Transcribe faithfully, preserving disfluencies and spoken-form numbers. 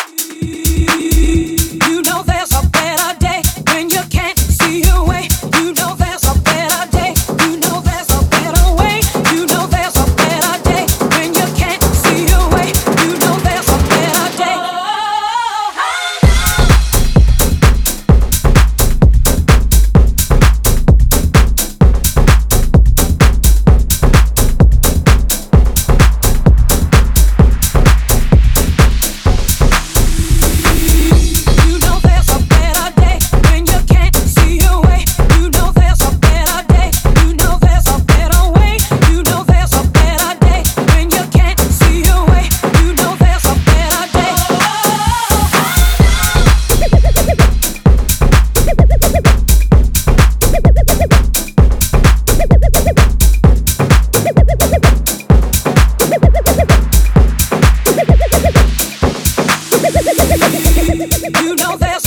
You know there's a better day when you can't see your way. You know there's a better day. You know there's a better way. You know there's a better day when you can't see your way. You know there's a better day. You know there's a better day when you can't see your way. You know there's a better day. You know there's a better way. You know there's a better day when you can't see your way. You know there's a better day. You know there's